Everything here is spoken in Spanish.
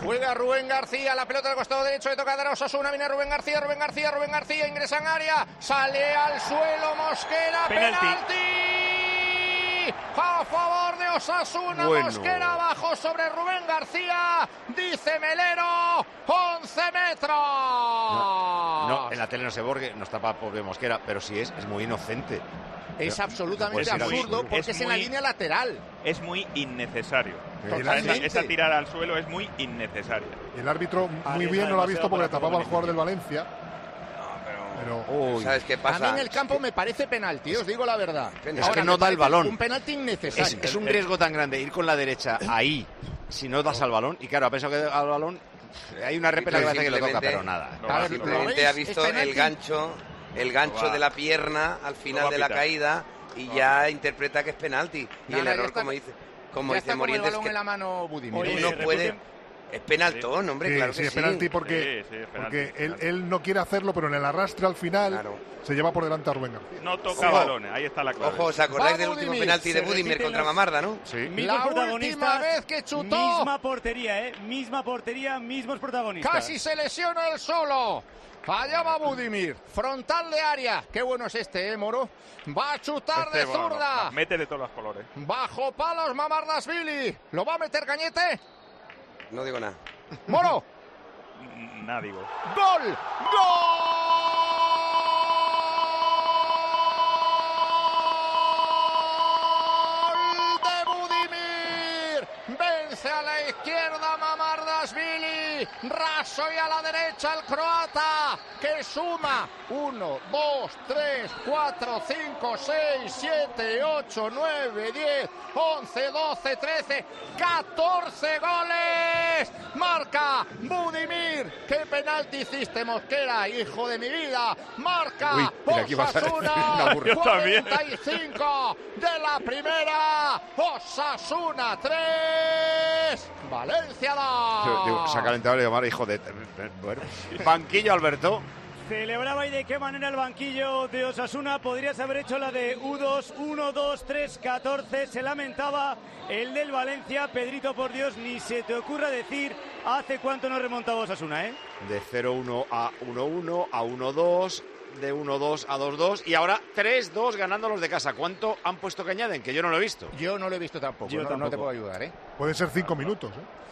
Juega Rubén García, la pelota del costado derecho, le toca dar a Osasuna, viene Rubén García, ingresa en área, sale al suelo Mosquera, penalti. A favor de Osasuna, bueno. Mosquera abajo sobre Rubén García, dice Melero, 11 metros. No, en la tele no se borgue, no está para pobre Mosquera, pero sí es muy inocente. Es absolutamente absurdo porque es en la línea lateral. Es muy innecesario. Esa tirada al suelo es muy innecesaria. El árbitro muy bien no lo ha visto porque tapaba al jugador del Valencia. Pero ¿sabes qué pasa? A mí en el campo me parece penalti, os digo la verdad. Es que no da el balón. Un penalti innecesario. Es un riesgo tan grande ir con la derecha ahí, si no das al balón. Y claro, ha pensado que al balón hay una repela que parece que lo toca, pero nada. Simplemente ha visto el gancho de la pierna al final de la caída y ya interpreta que es penalti. Y el error, como dice Morientes, es que en la mano Budimir. No puede. Es penaltón, hombre, sí, claro que sí. Es penalti porque él no quiere hacerlo, pero en el arrastre al final se lleva por delante a Rubén García. No toca balones, ahí está la clave. Ojo, ¿os acordáis del último penalti de Budimir contra Mamarda, no? Sí. La última vez que chutó. Misma portería, mismos protagonistas. Casi se lesiona él solo. Allá va Budimir, frontal de área. Qué bueno es Moro. Va a chutar de zurda. Métele todos los colores. Bajo palos Mamardashvili. ¿Lo va a meter Cañete? No digo nada. ¡Moro! Nada digo. ¡Gol! ¡Gol de Budimir! Vence a la izquierda Mamardashvili. Raso y a la derecha el croata, que suma 1, 2, 3, 4, 5, 6, 7, 8, 9, 10, 11, 12, 13, 14 goles. Marca Budimir. ¿Qué penalti hiciste, Mosquera, hijo de mi vida? Marca Osasuna. 45 de la primera. Osasuna 3. Valencia 2. Se ha calentado el llamar hijo de... Bueno. Banquillo, Alberto. Celebraba y de qué manera el banquillo de Osasuna. Podrías haber hecho la de U2, 1, 2, 3, 14. Se lamentaba el del Valencia. Pedrito, por Dios, ni se te ocurra decir hace cuánto no remontaba Osasuna, ¿eh? De 0-1 a 1-1 a 1-2, de 1-2 a 2-2 y ahora 3-2 ganando los de casa. ¿Cuánto han puesto que añaden? Que yo no lo he visto. Yo no lo he visto tampoco. No te puedo ayudar, ¿eh? Puede ser 5 minutos, ¿eh?